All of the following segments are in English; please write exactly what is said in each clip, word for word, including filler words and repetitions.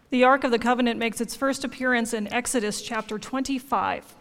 The Ark of the Covenant makes its first appearance in Exodus chapter twenty-five.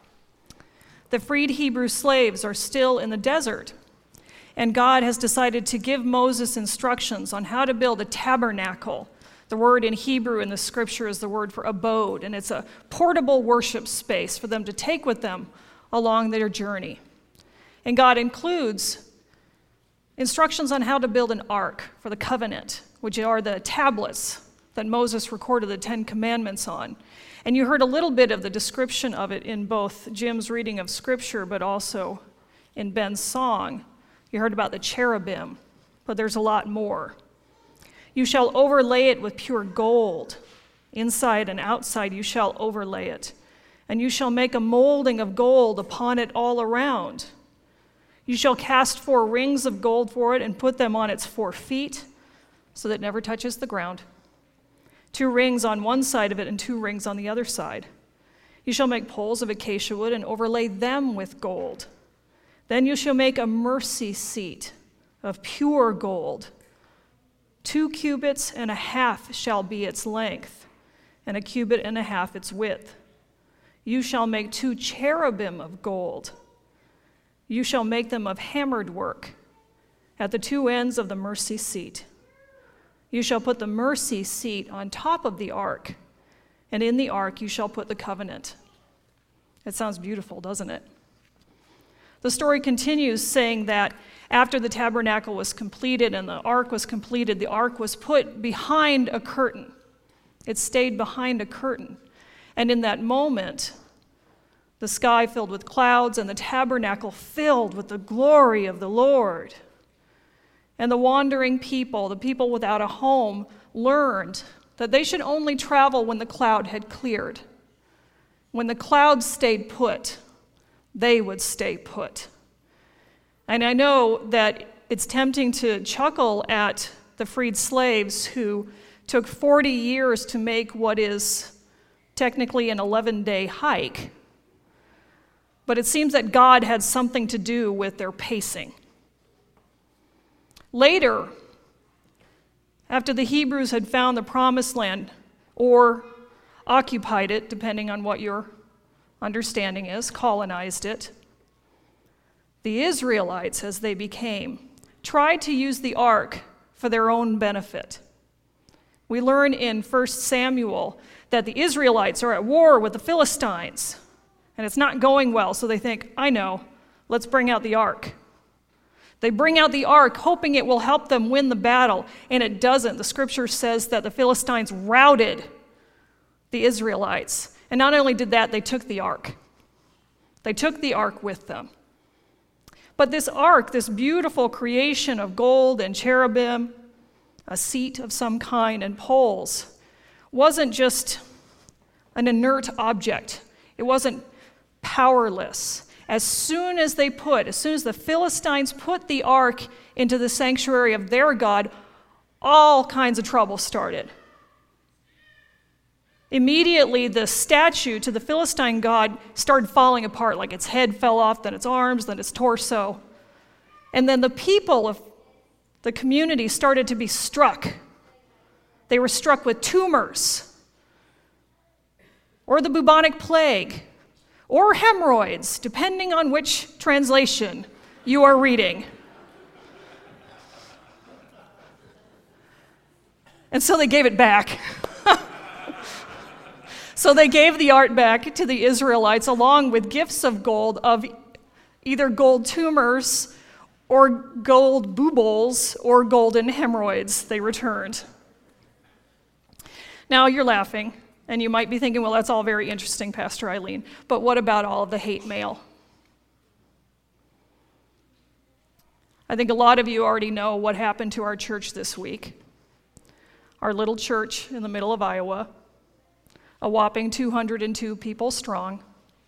The freed Hebrew slaves are still in the desert, and God has decided to give Moses instructions on how to build a tabernacle. The word in Hebrew in the scripture is the word for abode, and it's a portable worship space for them to take with them along their journey. And God includes instructions on how to build an ark for the covenant, which are the tablets that Moses recorded the Ten Commandments on. And you heard a little bit of the description of it in both Jim's reading of scripture, but also in Ben's song. You heard about the cherubim, but there's a lot more. You shall overlay it with pure gold. Inside and outside you shall overlay it. And you shall make a molding of gold upon it all around. You shall cast four rings of gold for it and put them on its four feet, so that it never touches the ground. Two rings on one side of it and two rings on the other side. You shall make poles of acacia wood and overlay them with gold. Then you shall make a mercy seat of pure gold. Two cubits and a half shall be its length, and a cubit and a half its width. You shall make two cherubim of gold. You shall make them of hammered work at the two ends of the mercy seat. You shall put the mercy seat on top of the ark, and in the ark you shall put the covenant. It sounds beautiful, doesn't it? The story continues saying that after the tabernacle was completed and the ark was completed, the ark was put behind a curtain. It stayed behind a curtain. And in that moment, the sky filled with clouds and the tabernacle filled with the glory of the Lord. And the wandering people, the people without a home, learned that they should only travel when the cloud had cleared. When the cloud stayed put, they would stay put. And I know that it's tempting to chuckle at the freed slaves who took forty years to make what is technically an eleven-day hike. But it seems that God had something to do with their pacing. Later, after the Hebrews had found the promised land, or occupied it, depending on what your understanding is, colonized it, the Israelites, as they became, tried to use the ark for their own benefit. We learn in First Samuel that the Israelites are at war with the Philistines, and it's not going well, so they think, I know, let's bring out the ark. They bring out the ark, hoping it will help them win the battle, and it doesn't. The scripture says that the Philistines routed the Israelites. And not only did that, they took the ark. They took the ark with them. But this ark, this beautiful creation of gold and cherubim, a seat of some kind, and poles, wasn't just an inert object. It wasn't powerless. As soon as they put, as soon as the Philistines put the ark into the sanctuary of their God, all kinds of trouble started. Immediately, the statue to the Philistine god started falling apart, like its head fell off, then its arms, then its torso. And then the people of the community started to be struck. They were struck with tumors, or the bubonic plague, or hemorrhoids, depending on which translation you are reading. And so they gave it back. So they gave the art back to the Israelites along with gifts of gold, of either gold tumors or gold buboles or golden hemorrhoids they returned. Now you're laughing. And you might be thinking, well, that's all very interesting, Pastor Eileen, but what about all of the hate mail? I think a lot of you already know what happened to our church this week. Our little church in the middle of Iowa, a whopping two hundred two people strong.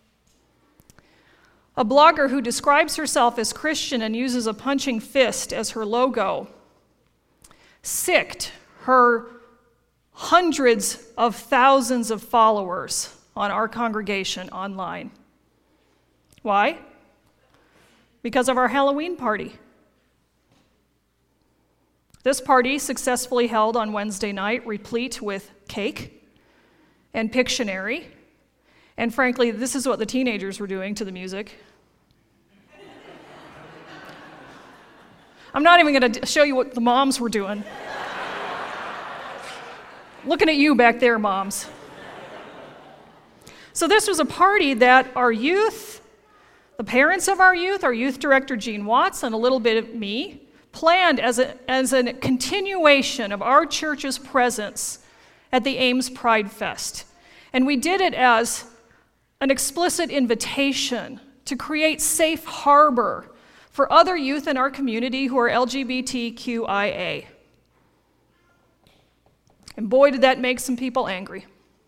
A blogger who describes herself as Christian and uses a punching fist as her logo sicked her hundreds of thousands of followers on our congregation online. Why? Because of our Halloween party. This party, successfully held on Wednesday night, replete with cake, and Pictionary. And frankly, this is what the teenagers were doing to the music. I'm not even going to show you what the moms were doing. Looking at you back there, moms. So this was a party that our youth, the parents of our youth, our youth director Gene Watts, and a little bit of me, planned as a, as a continuation of our church's presence at the Ames Pride Fest. And we did it as an explicit invitation to create safe harbor for other youth in our community who are L G B T Q I A. And boy, did that make some people angry.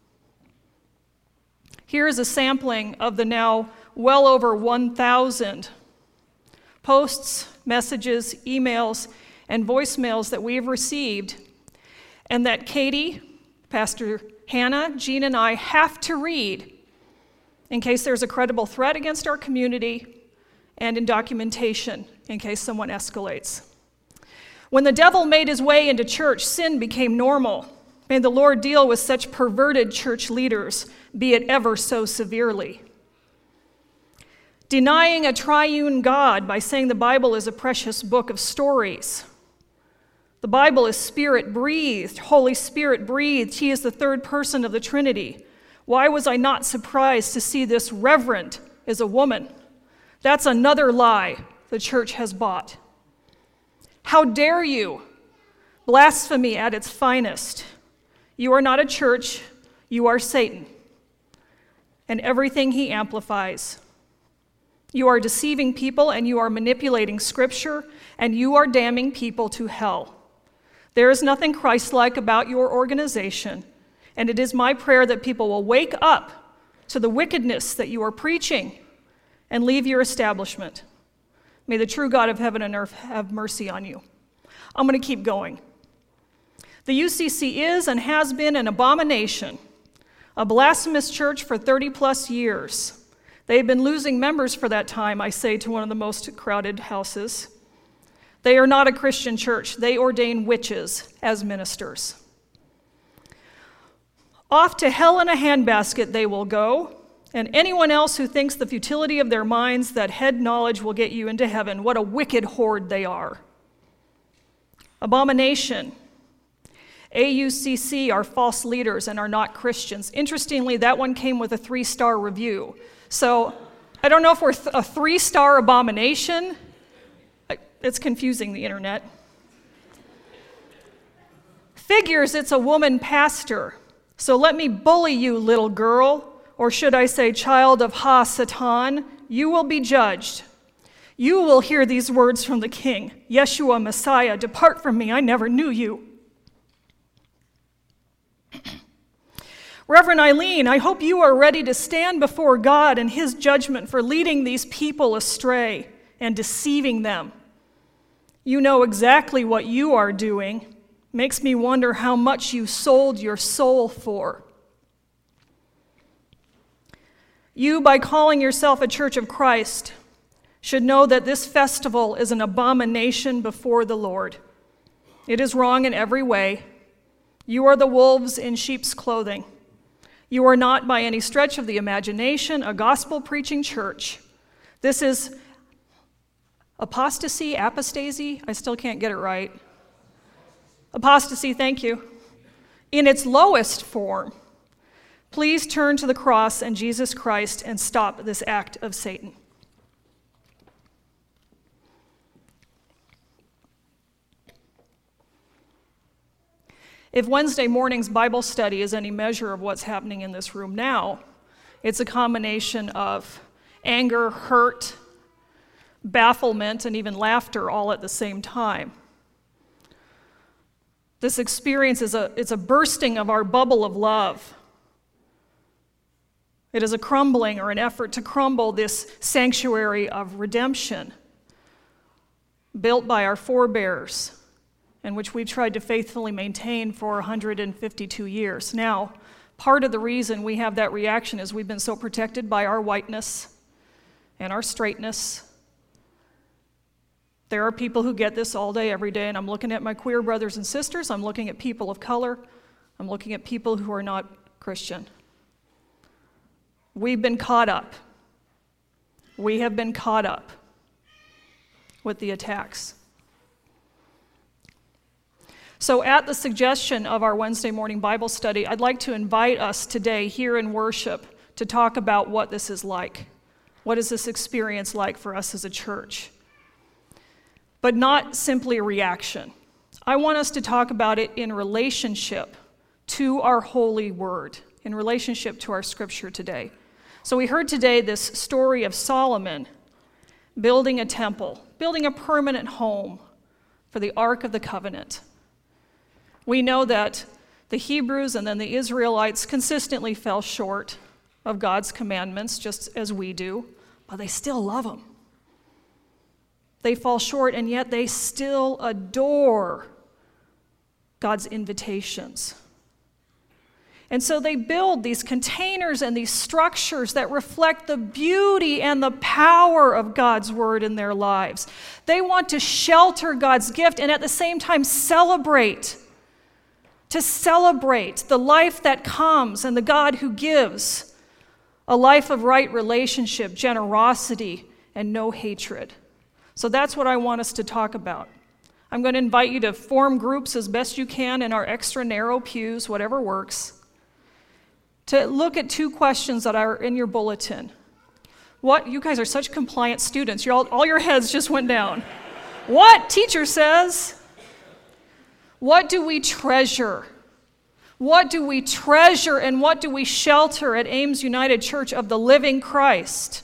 Here is a sampling of the now well over one thousand posts, messages, emails, and voicemails that we have received, and that Katie, Pastor Hannah, Jean, and I have to read in case there's a credible threat against our community and in documentation in case someone escalates. When the devil made his way into church, sin became normal. May the Lord deal with such perverted church leaders, be it ever so severely. Denying a triune God by saying the Bible is a precious book of stories. The Bible is Spirit-breathed, Holy Spirit-breathed. He is the third person of the Trinity. Why was I not surprised to see this reverend is a woman? That's another lie the church has bought. How dare you? Blasphemy at its finest. You are not a church, you are Satan, and everything he amplifies. You are deceiving people, and you are manipulating Scripture, and you are damning people to hell. There is nothing Christ-like about your organization, and it is my prayer that people will wake up to the wickedness that you are preaching and leave your establishment. May the true God of heaven and earth have mercy on you. I'm going to keep going. The U C C is and has been an abomination, a blasphemous church for thirty plus years. They've been losing members for that time, I say to one of the most crowded houses. They are not a Christian church. They ordain witches as ministers. Off to hell in a handbasket they will go, and anyone else who thinks the futility of their minds that head knowledge will get you into heaven, what a wicked horde they are. Abomination. A U C C are false leaders and are not Christians. Interestingly, that one came with a three-star review. So I don't know if we're th- a three-star abomination. It's confusing the internet. Figures it's a woman pastor. So let me bully you, little girl, or should I say child of Ha-Satan. You will be judged. You will hear these words from the King, Yeshua Messiah, depart from me, I never knew you. Reverend Eileen, I hope you are ready to stand before God and his judgment for leading these people astray and deceiving them. You know exactly what you are doing. Makes me wonder how much you sold your soul for. You, by calling yourself a Church of Christ, should know that this festival is an abomination before the Lord. It is wrong in every way. You are the wolves in sheep's clothing. You are not, by any stretch of the imagination, a gospel-preaching church. This is apostasy, apostasy, I still can't get it right. Apostasy, thank you. In its lowest form. Please turn to the cross and Jesus Christ and stop this act of Satan. If Wednesday morning's Bible study is any measure of what's happening in this room now, it's a combination of anger, hurt, bafflement, and even laughter all at the same time. This experience is a, it's a bursting of our bubble of love. It is a crumbling or an effort to crumble this sanctuary of redemption built by our forebears and which we've tried to faithfully maintain for one hundred fifty-two years. Now, part of the reason we have that reaction is we've been so protected by our whiteness and our straightness. There are people who get this all day, every day, and I'm looking at my queer brothers and sisters, I'm looking at people of color, I'm looking at people who are not Christian. We've been caught up. We have been caught up with the attacks. So at the suggestion of our Wednesday morning Bible study, I'd like to invite us today here in worship to talk about what this is like. What is this experience like for us as a church? But not simply a reaction. I want us to talk about it in relationship to our holy word, in relationship to our scripture today. So we heard today this story of Solomon building a temple, building a permanent home for the Ark of the Covenant. We know that the Hebrews and then the Israelites consistently fell short of God's commandments, just as we do, but they still love him. They fall short, and yet they still adore God's invitations. And so they build these containers and these structures that reflect the beauty and the power of God's word in their lives. They want to shelter God's gift and at the same time celebrate, to celebrate the life that comes and the God who gives, a life of right relationship, generosity, and no hatred. So that's what I want us to talk about. I'm going to invite you to form groups as best you can in our extra narrow pews, whatever works, to look at two questions that are in your bulletin. What? You guys are such compliant students. You're all, all your heads just went down. What? Teacher says. What do we treasure? What do we treasure and what do we shelter at Ames United Church of the Living Christ?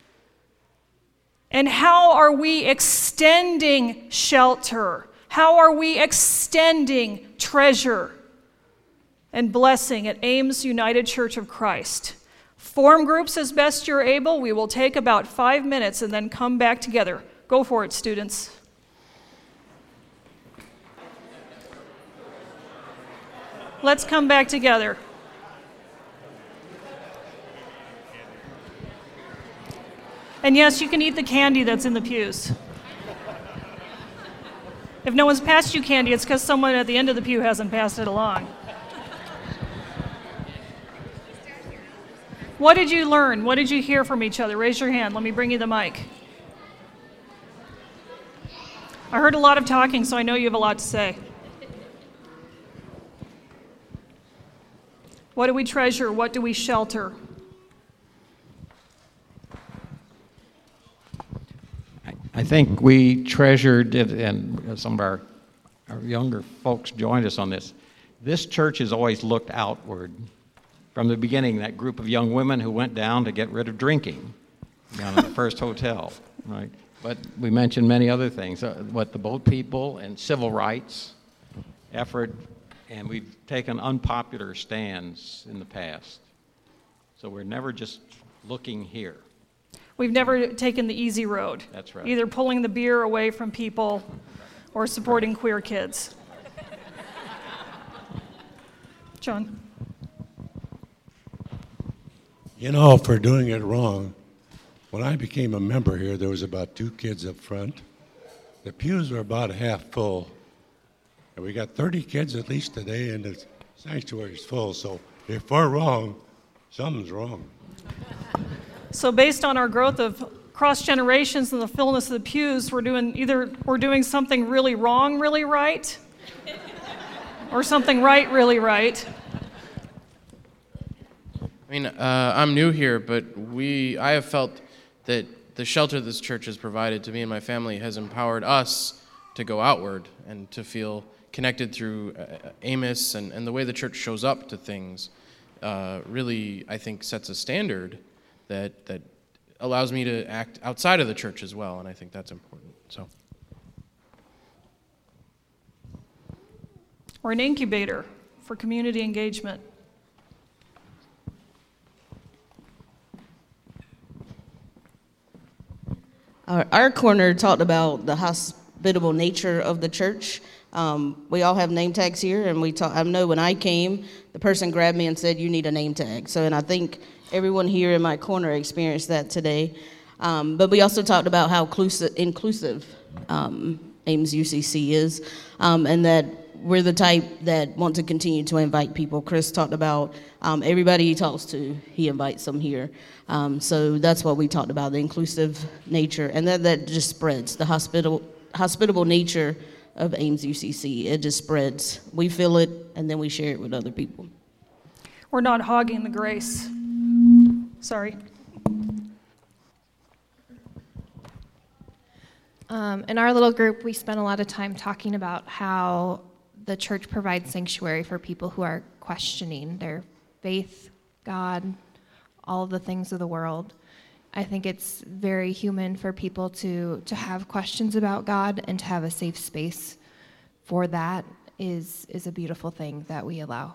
And how are we extending shelter? How are we extending treasure and blessing at Ames United Church of Christ? Form groups as best you're able. We will take about five minutes and then come back together. Go for it, students. Let's come back together. And yes, you can eat the candy that's in the pews. If no one's passed you candy, it's because someone at the end of the pew hasn't passed it along. What did you learn? What did you hear from each other? Raise your hand. Let me bring you the mic. I heard a lot of talking, so I know you have a lot to say. What do we treasure? What do we shelter? I think we treasured it, and some of our, our younger folks joined us on this. This church has always looked outward. From the beginning, that group of young women who went down to get rid of drinking down at the First Hotel, right? But we mentioned many other things, uh, what the boat people and civil rights effort, and we've taken unpopular stands in the past. So we're never just looking here. We've never taken the easy road. That's right. Either pulling the beer away from people or supporting queer kids. John? You know, for doing it wrong, when I became a member here, there was about two kids up front. The pews were about half full. And we got thirty kids at least today, and the sanctuary's full. So if we're wrong, something's wrong. So based on our growth of cross generations and the fullness of the pews, we're doing either we're doing something really wrong, really right, or something right, really right. I mean, uh, I'm new here, but we I have felt that the shelter this church has provided to me and my family has empowered us to go outward and to feel connected through uh, Amos, and, and the way the church shows up to things uh, really, I think, sets a standard that that allows me to act outside of the church as well, and I think that's important. So, Or an incubator for community engagement. Our, our corner talked about the hospitable nature of the church. Um, we all have name tags here, and we talk, I know when I came, the person grabbed me and said, "You need a name tag." So, and I think everyone here in my corner experienced that today. Um, but we also talked about how inclusive, inclusive um, Ames U C C is, um, and that we're the type that want to continue to invite people. Chris talked about um, everybody he talks to, he invites them here. Um, so that's what we talked about, the inclusive nature, and that, that just spreads, the hospitable, hospitable nature of Ames U C C. It just spreads. We feel it, and then we share it with other people. We're not hogging the grace. Sorry. Um, in our little group, we spent a lot of time talking about how the church provides sanctuary for people who are questioning their faith, God, all of the things of the world. I think it's very human for people to, to have questions about God, and to have a safe space for that is, is a beautiful thing that we allow.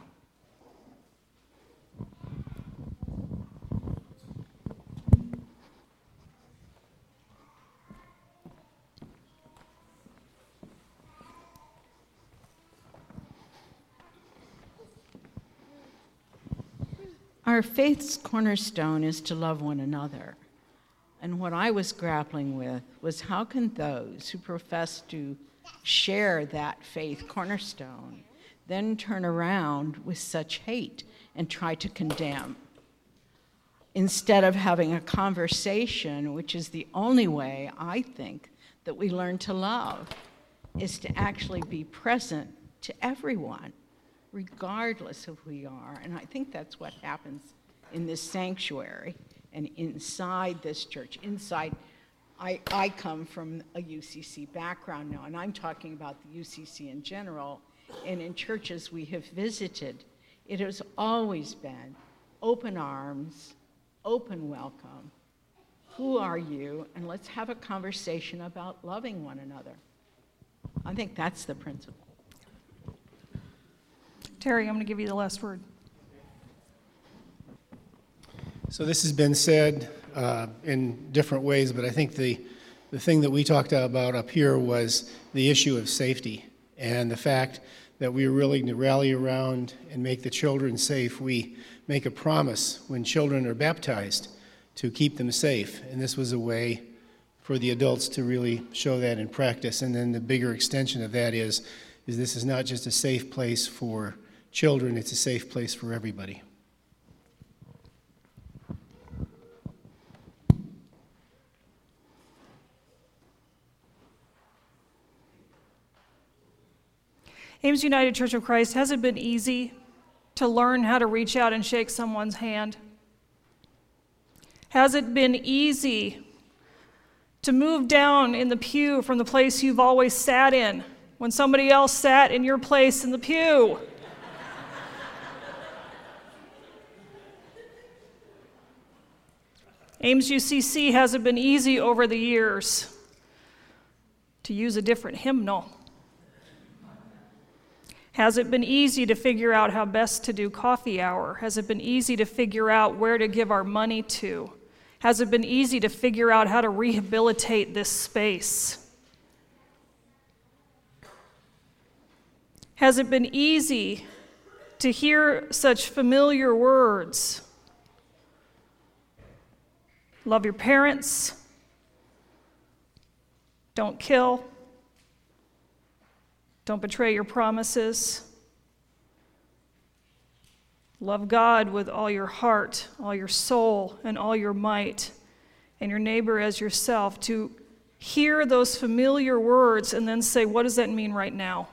Our faith's cornerstone is to love one another. And what I was grappling with was, how can those who profess to share that faith cornerstone then turn around with such hate and try to condemn? Instead of having a conversation, which is the only way, I think, that we learn to love, is to actually be present to everyone, regardless of who we are. And I think that's what happens in this sanctuary and inside this church. Inside, I, I come from a U C C background now, and I'm talking about the U C C in general, and in churches we have visited, it has always been open arms, open welcome. Who are you? And let's have a conversation about loving one another. I think that's the principle. Terry, I'm going to give you the last word. So this has been said uh, in different ways, but I think the, the thing that we talked about up here was the issue of safety, and the fact that we are willing to rally around and make the children safe. We make a promise when children are baptized to keep them safe, and this was a way for the adults to really show that in practice. And then the bigger extension of that is, is this is not just a safe place for children, it's a safe place for everybody. Ames United Church of Christ, has it been easy to learn how to reach out and shake someone's hand? Has it been easy to move down in the pew from the place you've always sat in when somebody else sat in your place in the pew? Ames U C C, has it been easy over the years to use a different hymnal? Has it been easy to figure out how best to do coffee hour? Has it been easy to figure out where to give our money to? Has it been easy to figure out how to rehabilitate this space? Has it been easy to hear such familiar words? Love your parents. Don't kill. Don't betray your promises. Love God with all your heart, all your soul, and all your might, and your neighbor as yourself. To hear those familiar words and then say, what does that mean right now?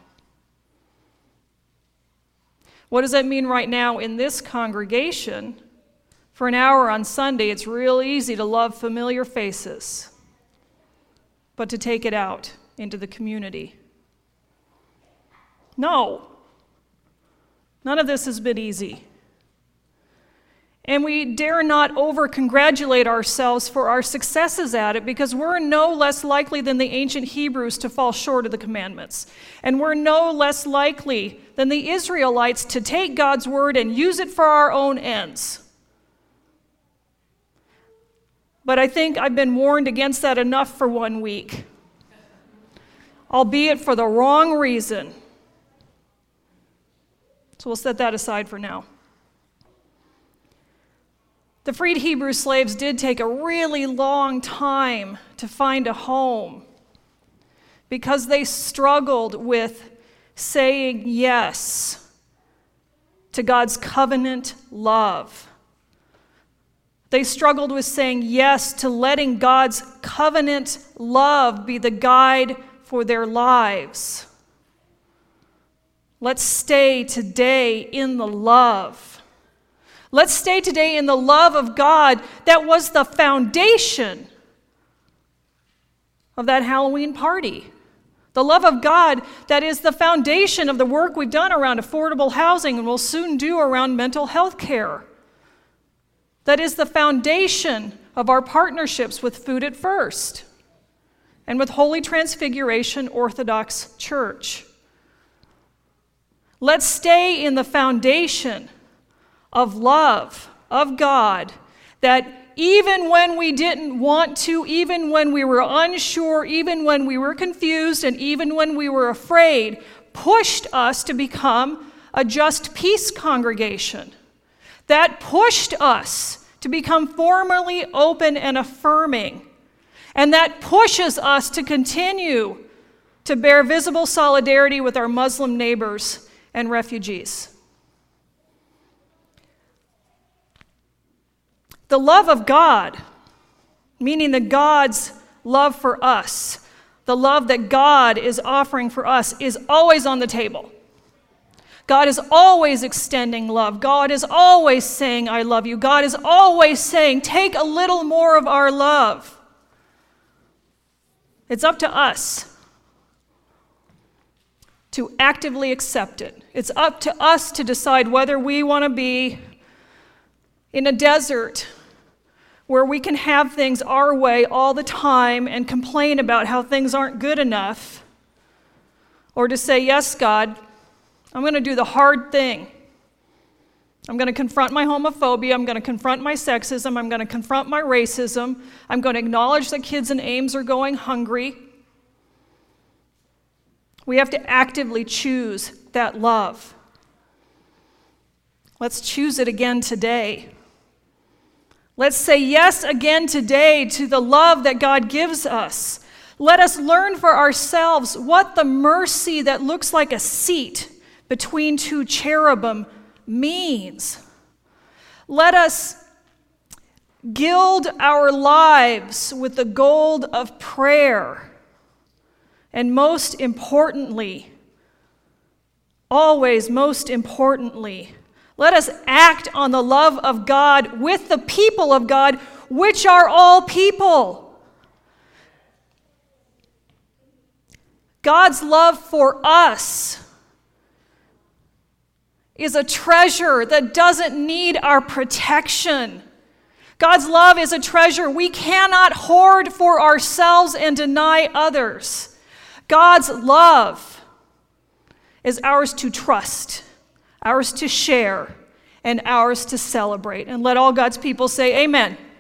What does that mean right now in this congregation? For an hour on Sunday, it's real easy to love familiar faces, but to take it out into the community. No, none of this has been easy. And we dare not over-congratulate ourselves for our successes at it, because we're no less likely than the ancient Hebrews to fall short of the commandments. And we're no less likely than the Israelites to take God's word and use it for our own ends. But I think I've been warned against that enough for one week, albeit for the wrong reason. So we'll set that aside for now. The freed Hebrew slaves did take a really long time to find a home, because they struggled with saying yes to God's covenant love. They struggled with saying yes to letting God's covenant love be the guide for their lives. Let's stay today in the love. Let's stay today in the love of God that was the foundation of that Halloween party. The love of God that is the foundation of the work we've done around affordable housing and will soon do around mental health care. That is the foundation of our partnerships with Food at First and with Holy Transfiguration Orthodox Church. Let's stay in the foundation of love of God, that even when we didn't want to, even when we were unsure, even when we were confused, and even when we were afraid, pushed us to become a Just Peace congregation. That pushed us to become formally open and affirming. And that pushes us to continue to bear visible solidarity with our Muslim neighbors and refugees. The love of God, meaning the God's love for us, the love that God is offering for us, is always on the table. God is always extending love. God is always saying, I love you. God is always saying, take a little more of our love. It's up to us to actively accept it. It's up to us to decide whether we want to be in a desert where we can have things our way all the time and complain about how things aren't good enough, or to say, yes, God, I'm going to do the hard thing. I'm going to confront my homophobia. I'm going to confront my sexism. I'm going to confront my racism. I'm going to acknowledge that kids in Ames are going hungry. We have to actively choose that love. Let's choose it again today. Let's say yes again today to the love that God gives us. Let us learn for ourselves what the mercy that looks like a seat between two cherubim means. Let us gild our lives with the gold of prayer. And most importantly, always most importantly, let us act on the love of God with the people of God, which are all people. God's love for us is a treasure that doesn't need our protection. God's love is a treasure we cannot hoard for ourselves and deny others. God's love is ours to trust, ours to share, and ours to celebrate. And let all God's people say amen.